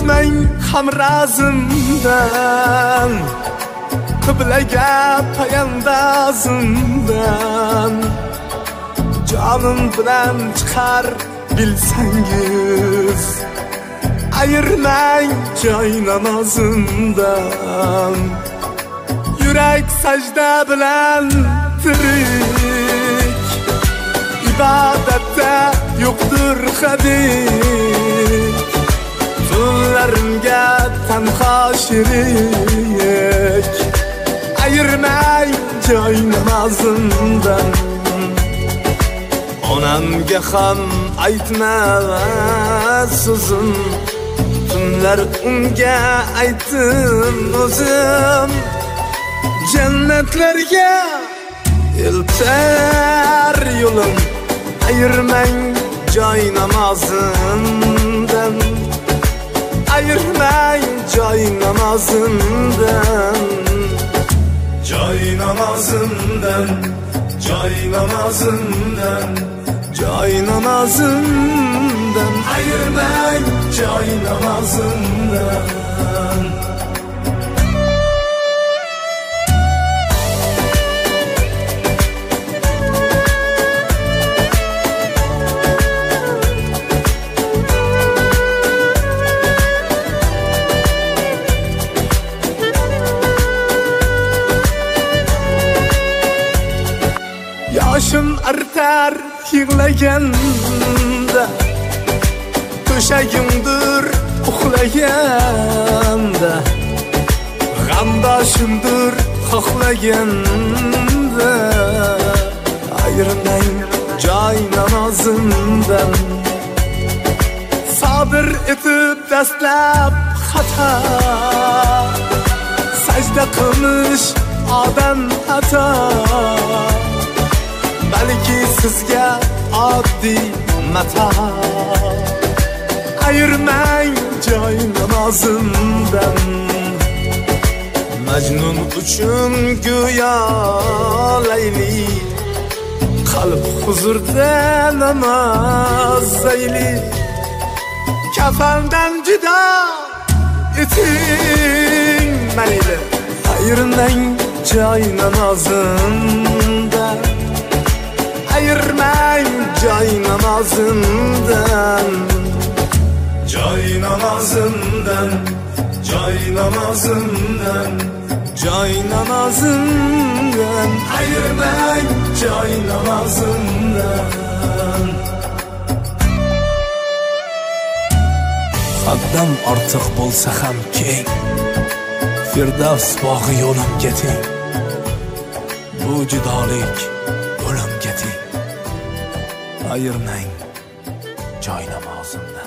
o'tmang hamrazimdan, qiblaga poyandozimdan. Jonim bilan chiqar bilsangiz, ayirmang joy namozimdan. Yurak sajda bilan tirik, ibodatda yo'qdir hadik. Tunlarimga tanho shirik, ayirmang joy namozimdan. Onamga ham aytma so'zim, tunlar unga aytdim o'zim. Jannatlarga eltar yo'lim, ayirmang joy namozimdan. Ayirmang joy namozimdan. Joy namozimdan, joy namozimdan, joy namozimdan. Ayirmang joy namozimdan. Yoshim artar yig'laganda, to'shagimdir uxlaganda. G'amdoshimdir xohlaganda. Ayirmang joy namozimdan. Sodir etib dastlab xato, sajda qilmish odam xato. Balki sizga oddiy mato. Ayirmang joy namozimdan. Majnun uchun go'yo Layli, qalb huzurda namoz zayli. Kafandan judo eting mayli, ayirmang joy namozimdan. Ayirmang joy namozimdan. Joy namozimdan, joy namozimdan, joy namozimdan. Ayirmang joy namozimdan. Qaddam ortiq bo'lsa ham keng, Firdavs bog'i yo'limga teng. Bu judolik o'limga teng. Ayirmang joy namozimdan.